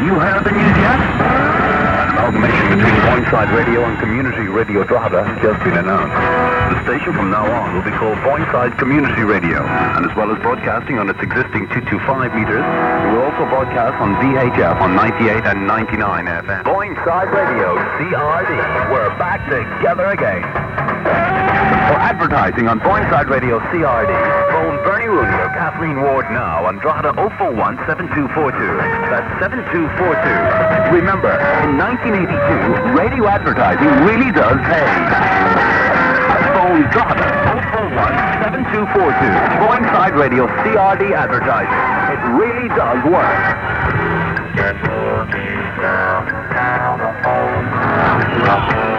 you heard the news yet? An amalgamation between Boyneside Radio and Community Radio Drogheda has just been announced. The station from now on will be called Boyneside Community Radio, and as well as broadcasting on its existing 225 meters, it will also broadcast on VHF on 98 and 99 FM. Boyneside Radio, CRD. We're back together again. For advertising on Boyneside Radio CRD, phone Bernie Rooney or Kathleen Ward now on Drogheda 041 7242. That's 7242. Remember, in 1982, radio advertising really does pay. Phone Drogheda 041 7242. Boyneside Radio CRD advertising. It really does work.